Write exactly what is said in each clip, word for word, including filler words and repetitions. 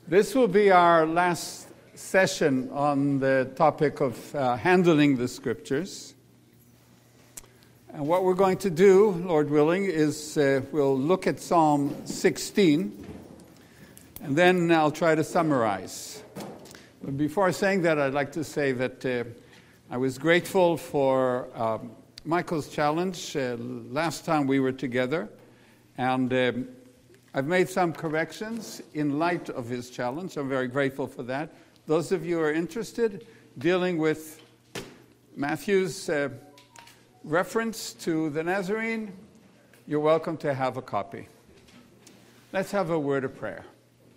This will be our last session on the topic of uh, handling the Scriptures. And what we're going to do, Lord willing, is uh, we'll look at Psalm sixteen, and then I'll try to summarize. But before saying that, I'd like to say that uh, I was grateful for um, Michael's challenge uh, last time we were together, and um, I've made some corrections in light of his challenge. I'm very grateful for that. Those of you who are interested, dealing with Matthew's uh, reference to the Nazarene, you're welcome to have a copy. Let's have a word of prayer.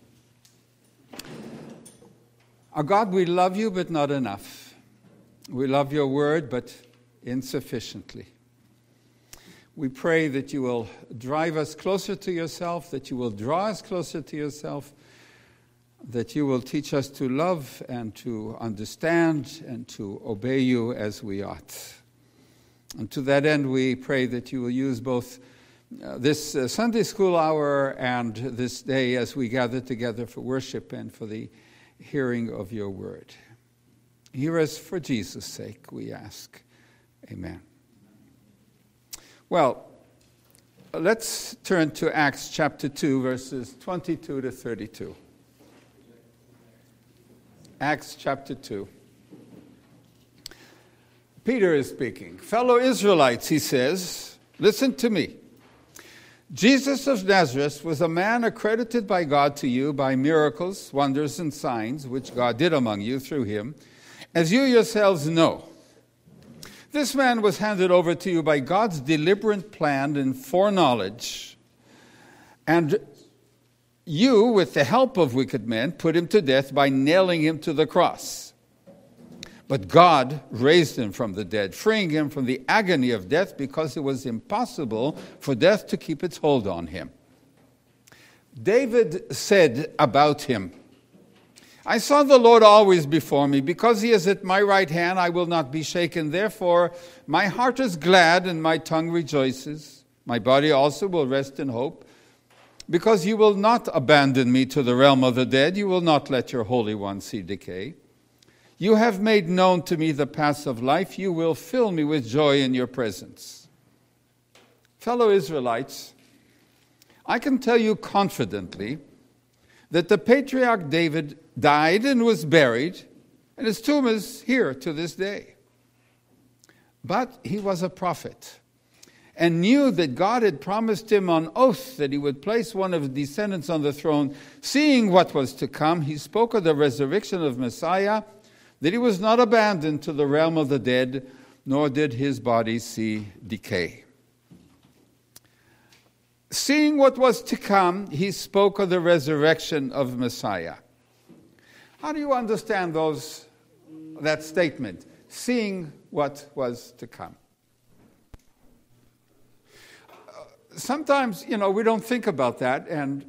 Our God, we love you, but not enough. We love your word, but insufficiently. We pray that you will drive us closer to yourself, that you will draw us closer to yourself, that you will teach us to love and to understand and to obey you as we ought. And to that end, we pray that you will use both uh, this uh, Sunday school hour and this day as we gather together for worship and for the hearing of your word. Hear us for Jesus' sake, we ask. Amen. Well, let's turn to Acts chapter two, verses twenty-two to thirty-two. Acts chapter two. Peter is speaking. Fellow Israelites, he says, listen to me. Jesus of Nazareth was a man accredited by God to you by miracles, wonders, and signs, which God did among you through him, as you yourselves know. This man was handed over to you by God's deliberate plan and foreknowledge, and you, with the help of wicked men, put him to death by nailing him to the cross. But God raised him from the dead, freeing him from the agony of death because it was impossible for death to keep its hold on him. David said about him, I saw the Lord always before me. Because he is at my right hand, I will not be shaken. Therefore, my heart is glad and my tongue rejoices. My body also will rest in hope. Because you will not abandon me to the realm of the dead, you will not let your Holy One see decay. You have made known to me the paths of life. You will fill me with joy in your presence. Fellow Israelites, I can tell you confidently that the patriarch David died and was buried, and his tomb is here to this day. But he was a prophet and knew that God had promised him on oath that he would place one of his descendants on the throne. Seeing what was to come, he spoke of the resurrection of Messiah, that he was not abandoned to the realm of the dead, nor did his body see decay. Seeing what was to come, he spoke of the resurrection of Messiah. How do you understand those that statement? Seeing what was to come. Uh, sometimes, you know, we don't think about that, and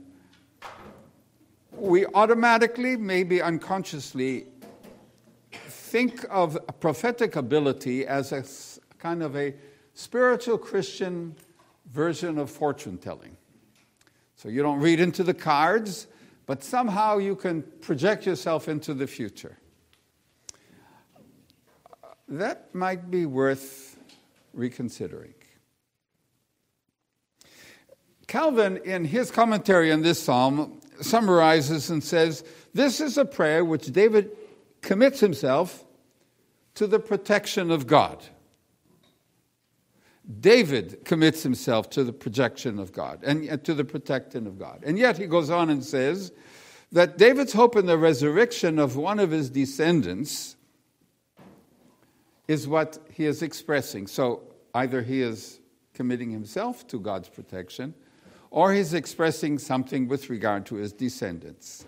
we automatically, maybe unconsciously, think of a prophetic ability as a kind of a spiritual Christian version of fortune telling. So you don't read into the cards, but somehow you can project yourself into the future. That might be worth reconsidering. Calvin, in his commentary on this psalm, summarizes and says, this is a prayer which David commits himself to the protection of God. David commits himself to the protection of God and to the protecting of God. And yet he goes on and says that David's hope in the resurrection of one of his descendants is what he is expressing. So either he is committing himself to God's protection, or he's expressing something with regard to his descendants.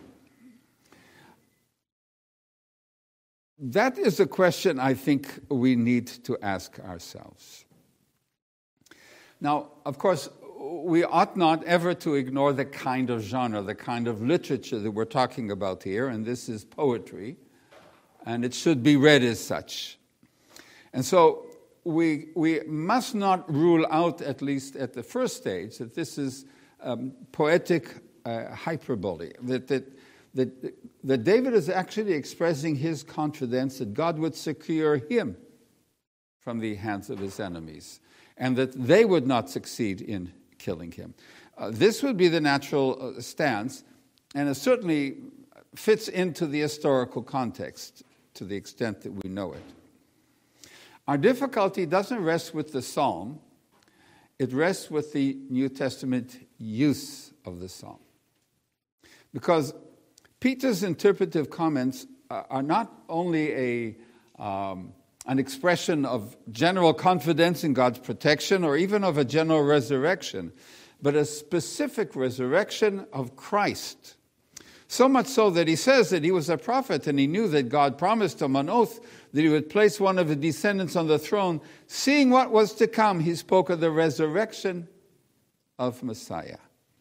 That is a question I think we need to ask ourselves. Now, of course, we ought not ever to ignore the kind of genre, the kind of literature that we're talking about here, and this is poetry, and it should be read as such. And so we we must not rule out, at least at the first stage, that this is um, poetic uh, hyperbole, that, that that, that David is actually expressing his confidence that God would secure him from the hands of his enemies, and that they would not succeed in killing him. Uh, this would be the natural uh, stance, and it certainly fits into the historical context to the extent that we know it. Our difficulty doesn't rest with the psalm, it rests with the New Testament use of the psalm. Because Peter's interpretive comments are not only a, um, an expression of general confidence in God's protection or even of a general resurrection, but a specific resurrection of Christ. So much so that he says that he was a prophet and he knew that God promised him on oath that he would place one of his descendants on the throne. Seeing what was to come, he spoke of the resurrection of Messiah.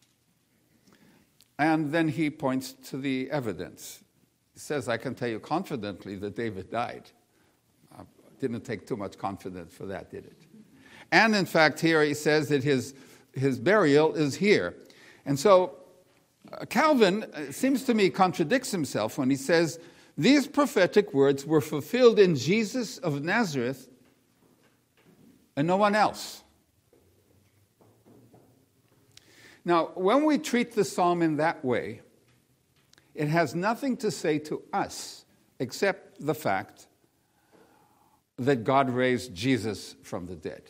And then he points to the evidence. He says, I can tell you confidently that David died. Uh, didn't take too much confidence for that, did it? And in fact, here he says that his, his burial is here. And so uh, Calvin, it seems to me, contradicts himself when he says, these prophetic words were fulfilled in Jesus of Nazareth and no one else. Now, when we treat the psalm in that way, it has nothing to say to us except the fact that God raised Jesus from the dead.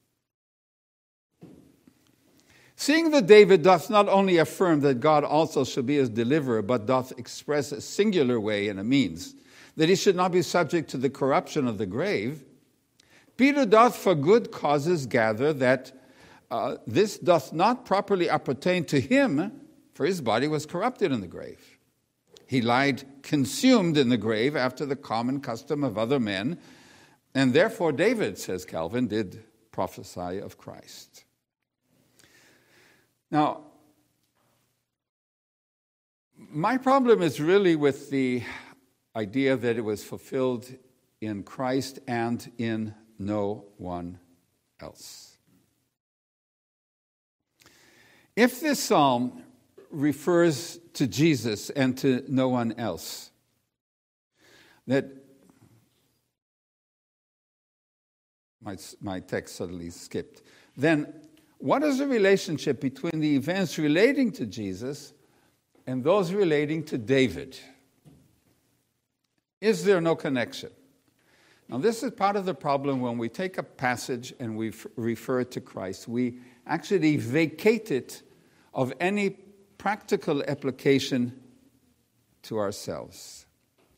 Seeing that David doth not only affirm that God also shall be his deliverer, but doth express a singular way and a means, that he should not be subject to the corruption of the grave, Peter doth for good causes gather that uh, this doth not properly appertain to him, for his body was corrupted in the grave. He lied consumed in the grave after the common custom of other men, and therefore David, says Calvin, did prophesy of Christ. Now, my problem is really with the idea that it was fulfilled in Christ and in no one else. If this psalm refers to Jesus and to no one else, that my, my text suddenly skipped, then what is the relationship between the events relating to Jesus and those relating to David? Is there no connection? Now, this is part of the problem when we take a passage and we f- refer it to Christ. We actually vacate it of any practical application to ourselves.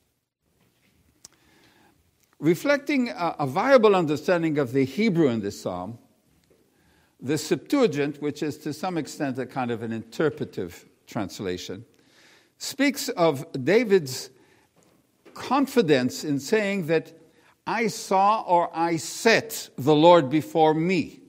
Reflecting a, a viable understanding of the Hebrew in this psalm, the Septuagint, which is to some extent a kind of an interpretive translation, speaks of David's confidence in saying that I saw or I set the Lord before me.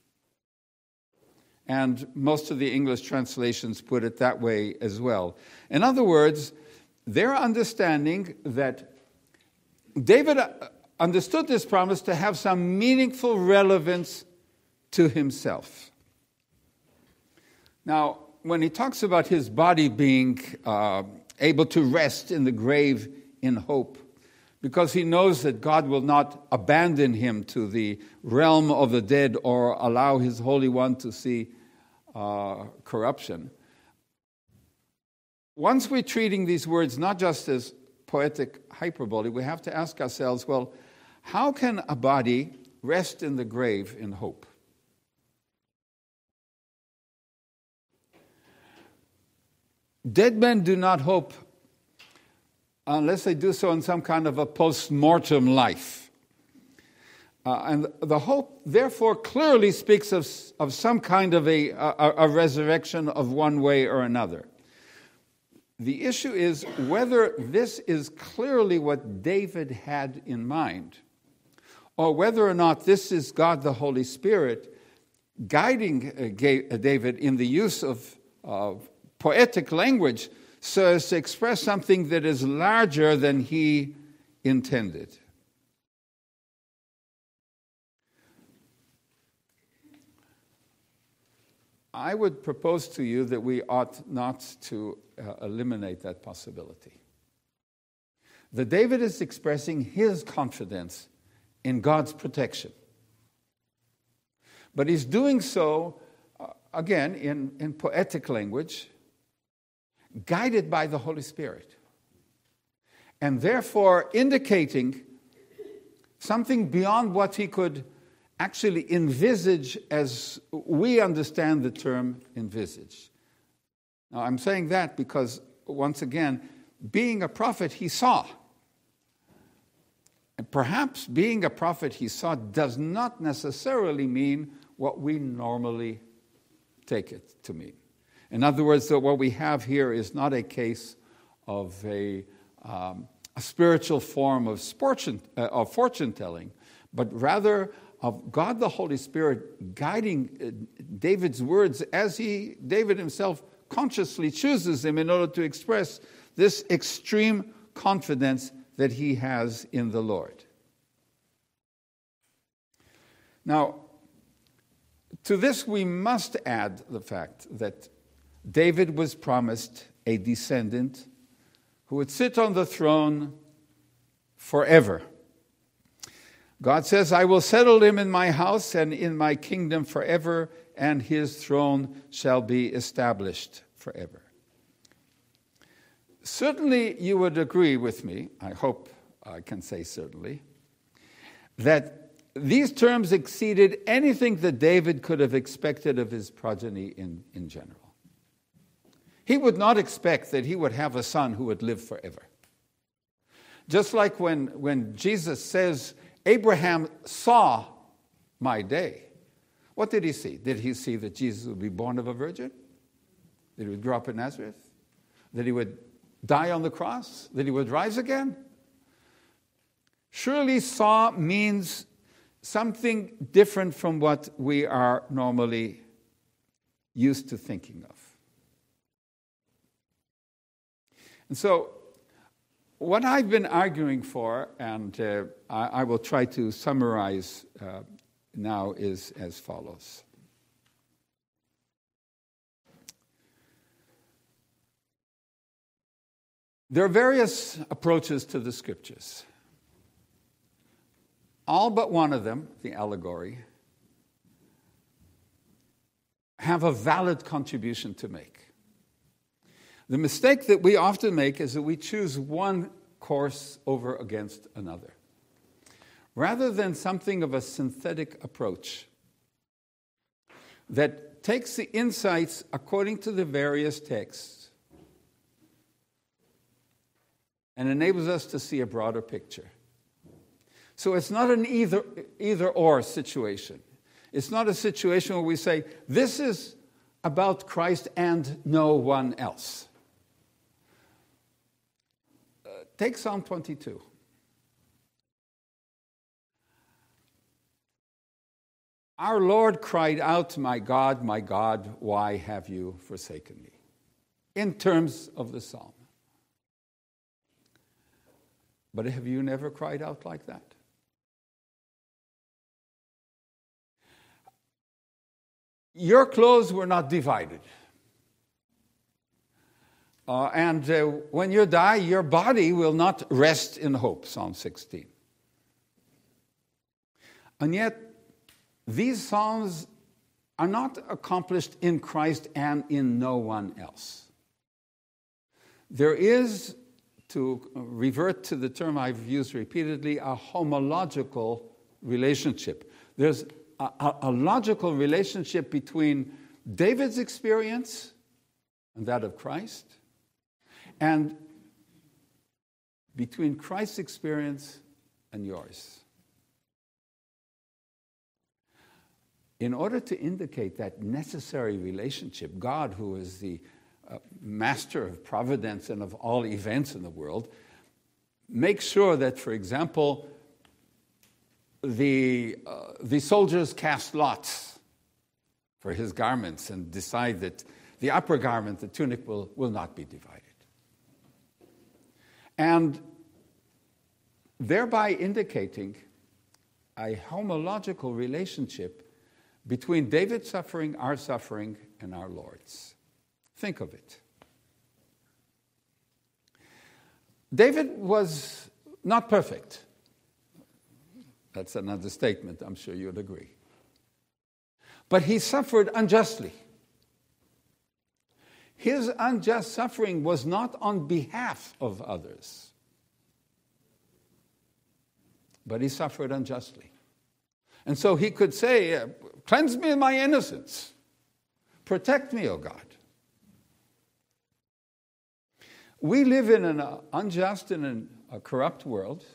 And most of the English translations put it that way as well. In other words, their understanding that David understood this promise to have some meaningful relevance to himself. Now, when he talks about his body being uh, able to rest in the grave in hope, because he knows that God will not abandon him to the realm of the dead or allow his Holy One to see uh, corruption. Once we're treating these words not just as poetic hyperbole, we have to ask ourselves, well, how can a body rest in the grave in hope? Dead men do not hope unless they do so in some kind of a post-mortem life. Uh, and the hope, therefore, clearly speaks of, of some kind of a, a, a resurrection of one way or another. The issue is whether this is clearly what David had in mind, or whether or not this is God the Holy Spirit guiding uh, David in the use of, of poetic language so as to express something that is larger than he intended. I would propose to you that we ought not to uh, eliminate that possibility. That David is expressing his confidence in God's protection. But he's doing so, uh, again, in, in poetic language, guided by the Holy Spirit. And therefore indicating something beyond what he could actually envisage as we understand the term envisage. Now, I'm saying that because, once again, being a prophet, he saw. And perhaps being a prophet, he saw, does not necessarily mean what we normally take it to mean. In other words, what we have here is not a case of a, um, a spiritual form of fortune, uh, of fortune-telling, but rather of God the Holy Spirit guiding uh, David's words as he, David himself, consciously chooses them in order to express this extreme confidence that he has in the Lord. Now, to this we must add the fact that David was promised a descendant who would sit on the throne forever. God says, I will settle him in my house and in my kingdom forever, and his throne shall be established forever. Certainly you would agree with me, I hope I can say certainly, that these terms exceeded anything that David could have expected of his progeny in, in general. He would not expect that he would have a son who would live forever. Just like when, when Jesus says, Abraham saw my day. What did he see? Did he see that Jesus would be born of a virgin? That he would grow up in Nazareth? That he would die on the cross? That he would rise again? Surely saw means something different from what we are normally used to thinking of. And so, what I've been arguing for, and uh, I, I will try to summarize uh, now, is as follows. There are various approaches to the Scriptures. All but one of them, the allegory, have a valid contribution to make. The mistake that we often make is that we choose one course over against another, rather than something of a synthetic approach that takes the insights according to the various texts and enables us to see a broader picture. So it's not an either, either-or situation. It's not a situation where we say, this is about Christ and no one else. Uh, take Psalm twenty-two. Our Lord cried out, my God, my God, why have you forsaken me? In terms of the psalm. But have you never cried out like that? Your clothes were not divided. Uh, and uh, when you die, your body will not rest in hope, Psalm sixteen. And yet, these psalms are not accomplished in Christ and in no one else. There is, to revert to the term I've used repeatedly, a homological relationship. There's a, a, a logical relationship between David's experience and that of Christ, and between Christ's experience and yours. In order to indicate that necessary relationship, God, who is the uh, master of providence and of all events in the world, makes sure that, for example, the, uh, the soldiers cast lots for his garments and decide that the upper garment, the tunic, will, will not be divided. And thereby indicating a homological relationship between David's suffering, our suffering, and our Lord's. Think of it. David was not perfect. That's an understatement, I'm sure you'd agree. But he suffered unjustly. His unjust suffering was not on behalf of others, but he suffered unjustly. And so he could say, cleanse me of my innocence. Protect me, O God. We live in an unjust and an, a corrupt world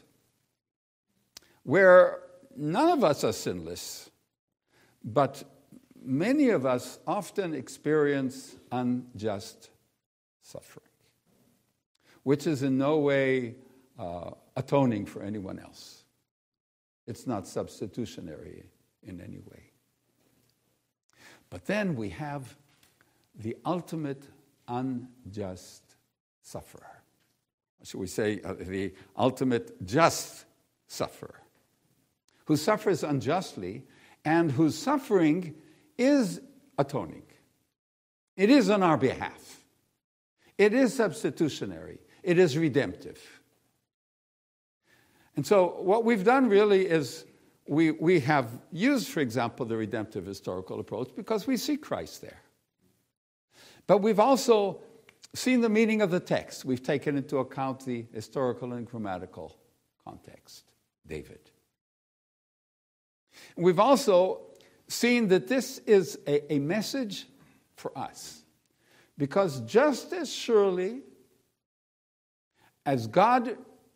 where none of us are sinless, but many of us often experience unjust suffering, which is in no way uh, atoning for anyone else. It's not substitutionary in any way. But then we have the ultimate unjust sufferer. Should we say uh, the ultimate just sufferer, who suffers unjustly and whose suffering is atoning. It is on our behalf. It is substitutionary. It is redemptive. And so what we've done really is we, we have used, for example, the redemptive historical approach because we see Christ there. But we've also seen the meaning of the text. We've taken into account the historical and grammatical context. David. We've also seen that this is a, a message for us. Because just as surely as God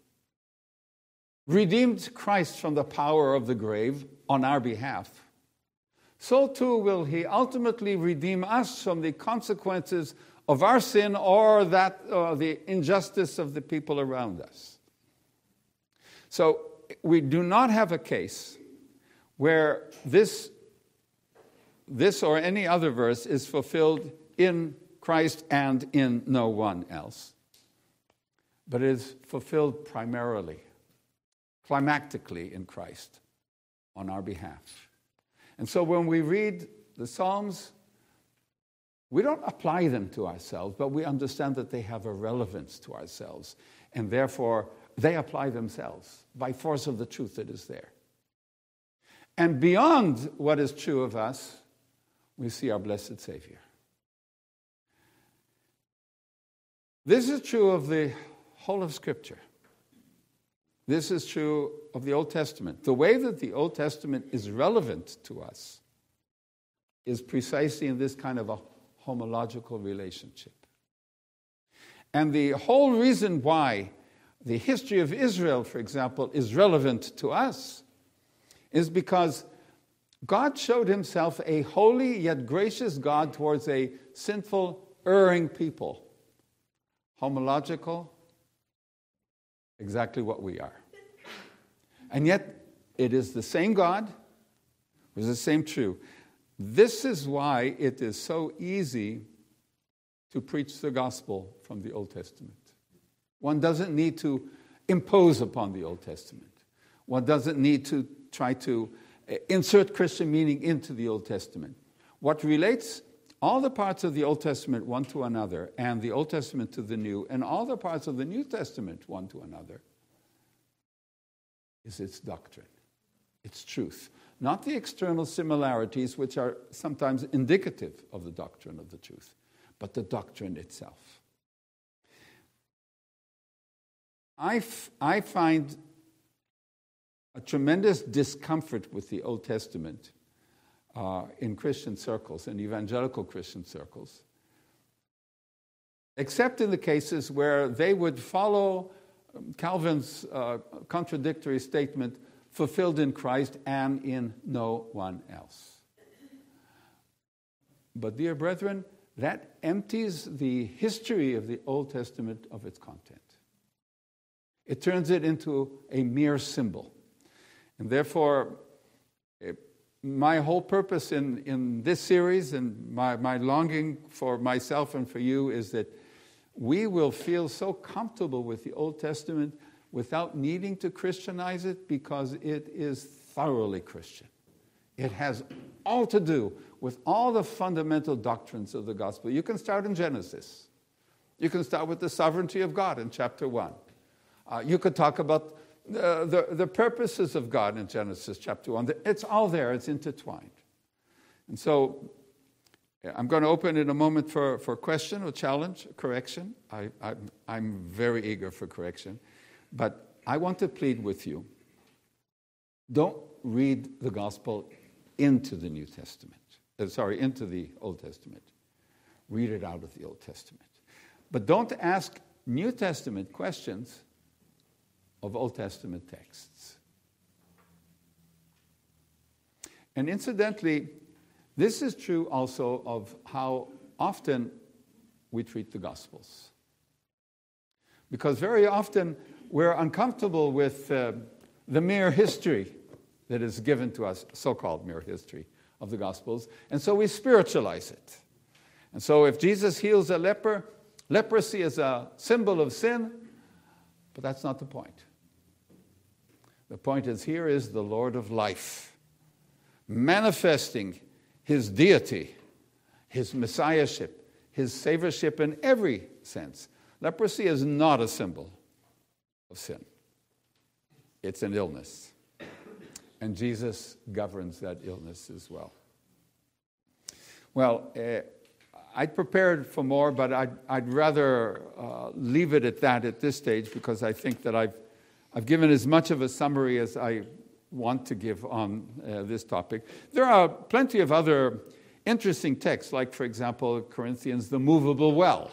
redeemed Christ from the power of the grave on our behalf, so too will he ultimately redeem us from the consequences of our sin or that uh, the injustice of the people around us. So we do not have a case where this, this or any other verse is fulfilled in Christ and in no one else, but it is fulfilled primarily, climactically in Christ on our behalf. And so when we read the Psalms, we don't apply them to ourselves, but we understand that they have a relevance to ourselves, and therefore they apply themselves by force of the truth that is there. And beyond what is true of us, we see our blessed Savior. This is true of the whole of Scripture. This is true of the Old Testament. The way that the Old Testament is relevant to us is precisely in this kind of a homological relationship. And the whole reason why the history of Israel, for example, is relevant to us is because God showed himself a holy yet gracious God towards a sinful, erring people. Homological, exactly what we are. And yet, it is the same God, it is the same true. This is why it is so easy to preach the gospel from the Old Testament. One doesn't need to impose upon the Old Testament. One doesn't need to try to insert Christian meaning into the Old Testament. What relates all the parts of the Old Testament one to another, and the Old Testament to the New, and all the parts of the New Testament one to another, is its doctrine, its truth. Not the external similarities, which are sometimes indicative of the doctrine of the truth, but the doctrine itself. I, f- I find a tremendous discomfort with the Old Testament uh, in Christian circles, in evangelical Christian circles, except in the cases where they would follow Calvin's uh, contradictory statement, fulfilled in Christ and in no one else. But dear brethren, that empties the history of the Old Testament of its content. It turns it into a mere symbol. And therefore, it, my whole purpose in, in this series and my, my longing for myself and for you is that we will feel so comfortable with the Old Testament without needing to Christianize it, because it is thoroughly Christian. It has all to do with all the fundamental doctrines of the gospel. You can start in Genesis. You can start with the sovereignty of God in chapter one. Uh, you could talk about uh, the, the purposes of God in Genesis chapter one. It's all there. It's intertwined. And so I'm going to open in a moment for, for question or challenge, correction. I, I, I'm very eager for correction. But I want to plead with you. Don't read the gospel into the New Testament. Uh, sorry, into the Old Testament. Read it out of the Old Testament. But don't ask New Testament questions of Old Testament texts. And incidentally, this is true also of how often we treat the Gospels. Because very often we're uncomfortable with uh, the mere history that is given to us, so-called mere history of the Gospels, and so we spiritualize it. And so if Jesus heals a leper, leprosy is a symbol of sin, but that's not the point. The point is, here is the Lord of life, manifesting his deity, his messiahship, his saviorship in every sense. Leprosy is not a symbol of sin. It's an illness. And Jesus governs that illness as well. Well, uh, I'd prepared for more, but I'd, I'd rather uh, leave it at that at this stage, because I think that I've, I've given as much of a summary as I want to give on uh, this topic. There are plenty of other interesting texts, like, for example, Corinthians, the movable well.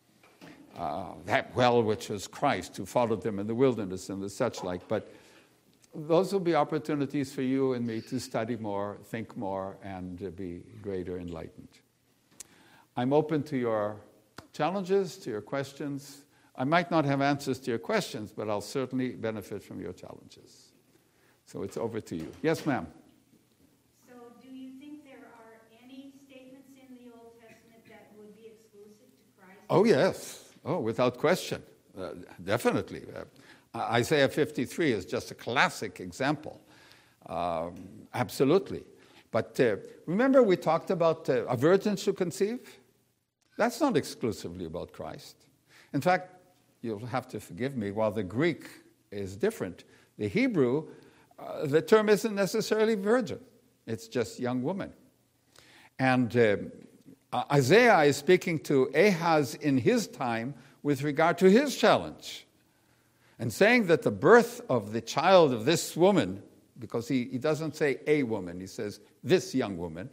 Uh, that well which was Christ, who followed them in the wilderness and the such like. But those will be opportunities for you and me to study more, think more, and uh, be greater enlightened. I'm open to your challenges, to your questions. I might not have answers to your questions, but I'll certainly benefit from your challenges. So it's over to you. Yes, ma'am. So do you think there are any statements in the Old Testament that would be exclusive to Christ? Oh, yes. Oh, without question. Uh, definitely. Uh, Isaiah fifty-three is just a classic example. Um, absolutely. But uh, remember we talked about uh, a virgin should conceive? That's not exclusively about Christ. In fact, you'll have to forgive me, while the Greek is different, the Hebrew, uh, the term isn't necessarily virgin. It's just young woman. And uh, Isaiah is speaking to Ahaz in his time with regard to his challenge, and saying that the birth of the child of this woman, because he, he doesn't say a woman, he says this young woman,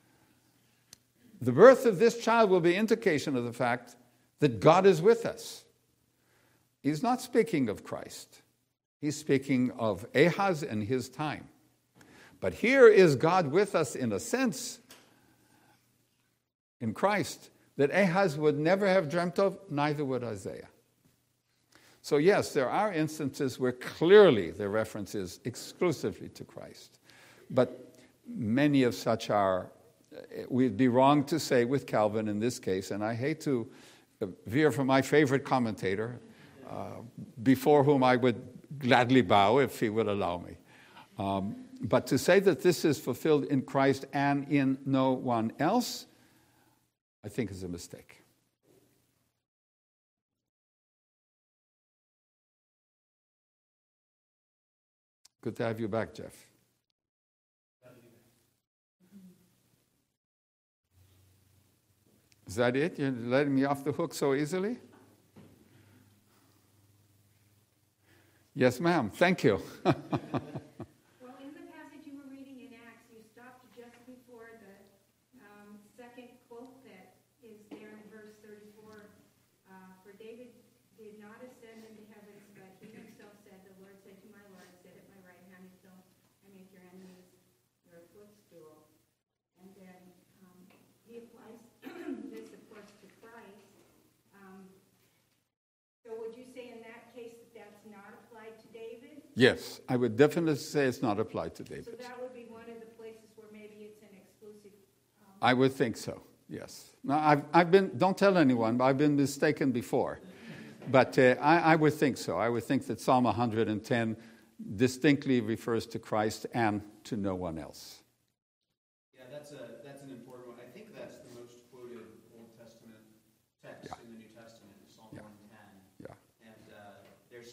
the birth of this child will be indication of the fact that God is with us. He's not speaking of Christ. He's speaking of Ahaz and his time. But here is God with us in a sense in Christ that Ahaz would never have dreamt of, neither would Isaiah. So yes, there are instances where clearly the reference is exclusively to Christ. But many of such are, we'd be wrong to say with Calvin in this case, and I hate to veer from my favorite commentator, uh, before whom I would gladly bow if he would allow me. Um, but to say that this is fulfilled in Christ and in no one else, I think is a mistake. Good to have you back, Jeff. Is that it? You're letting me off the hook so easily? Yes, ma'am. Thank you. Well, in the passage you were reading in Acts, you stopped just before the um, second quote that is there in verse thirty-four. Uh, For David did not ascend into heavens, but he himself said, the Lord said to my Lord, sit at my right hand until I make your enemies your footstool. And then um, he applies this, of course, to Christ. Um, so would you say in that case that that's not applied to David? Yes, I would definitely say it's not applied to David. So that would be one of the places where maybe it's an exclusive... Um, I would think so, yes. Now, I've, I've been, don't tell anyone, but I've been mistaken before. But uh, I, I would think so. I would think that Psalm one hundred ten distinctly refers to Christ and to no one else. Yeah, that's a that's an important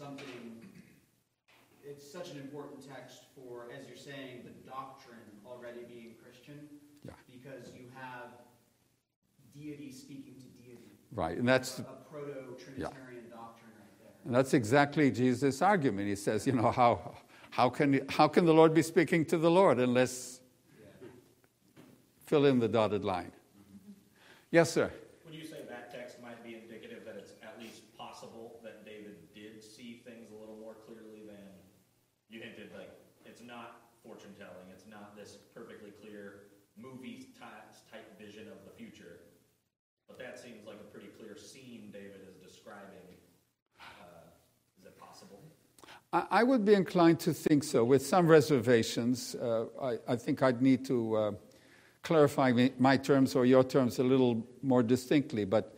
something, it's such an important text for, as you're saying, the doctrine already being Christian, Yeah. because you have deity speaking to deity. Right, and that's a, a proto-Trinitarian yeah. doctrine right there. And that's exactly Jesus' argument. He says, you know, how how can how can the Lord be speaking to the Lord unless yeah. fill in the dotted line? Mm-hmm. Yes, sir. Would you say that text might be indicative that it's at least possible that David did see things a little more clearly than you hinted? Like, it's not fortune telling. It's not this perfectly clear movie type vision of the future. But that seems like a pretty clear scene David is describing. Uh, is it possible? I, I would be inclined to think so, with some reservations. Uh, I, I think I'd need to uh, clarify me, my terms or your terms a little more distinctly. But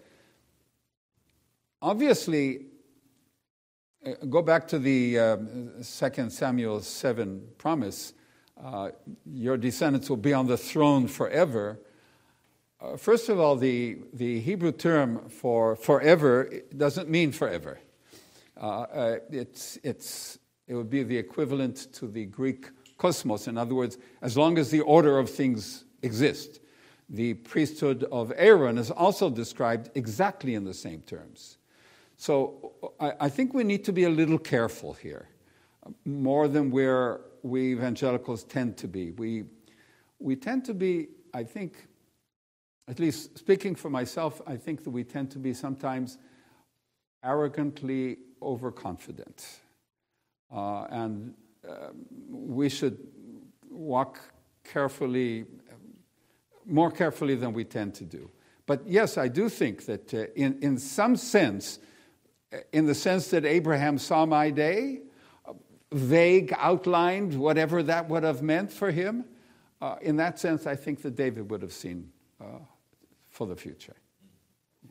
obviously, uh, go back to the uh, Second Samuel seven promise. Uh, your descendants will be on the throne forever. Uh, first of all, the, the Hebrew term for forever doesn't mean forever. Uh, uh, it's, it's, it would be the equivalent to the Greek cosmos. In other words, as long as the order of things exist. The priesthood of Aaron is also described exactly in the same terms. So I, I think we need to be a little careful here, more than where we evangelicals tend to be. We, we tend to be, I think, at least speaking for myself, I think that we tend to be sometimes arrogantly overconfident. Uh, and uh, we should walk carefully, more carefully than we tend to do. But yes, I do think that uh, in, in some sense, in the sense that Abraham saw my day, vague, outlined, whatever that would have meant for him, uh, in that sense, I think that David would have seen uh, for the future. Yeah.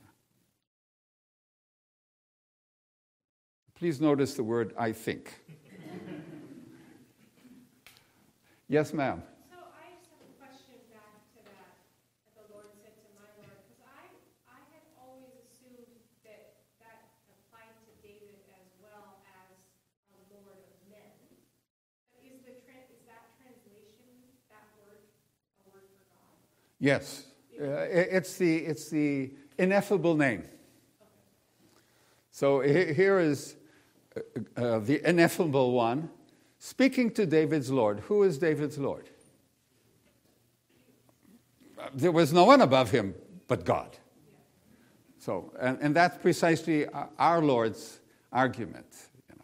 Please notice the word "I think." Yes, ma'am. So I just have a question back to that, that the Lord said to my Lord, because I, I had always assumed that that applied to David as well as a Lord of men. But is, the, is that translation, that word, a word for God? Yes. Uh, it's the it's the ineffable name. Okay. So here is uh, uh, the ineffable one speaking to David's Lord. Who is David's Lord? Uh, there was no one above him but God. Yeah. So, and, and that's precisely our Lord's argument. You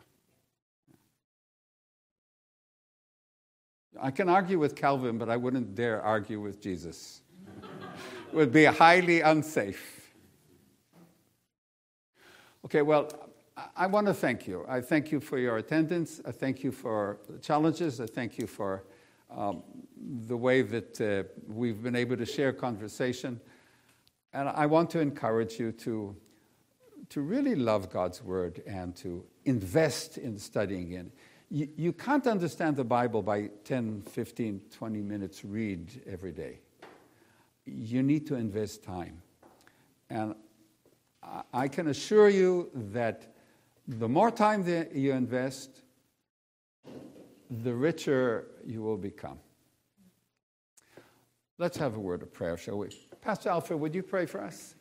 know. I can argue with Calvin, but I wouldn't dare argue with Jesus. Would be highly unsafe. Okay, well, I want to thank you. I thank you for your attendance. I thank you for the challenges. I thank you for um, the way that uh, we've been able to share conversation. And I want to encourage you to, to really love God's Word and to invest in studying it. You, you can't understand the Bible by ten, fifteen, twenty minutes read every day. You need to invest time. And I can assure you that the more time that you invest, the richer you will become. Let's have a word of prayer, shall we? Pastor Alfred, would you pray for us?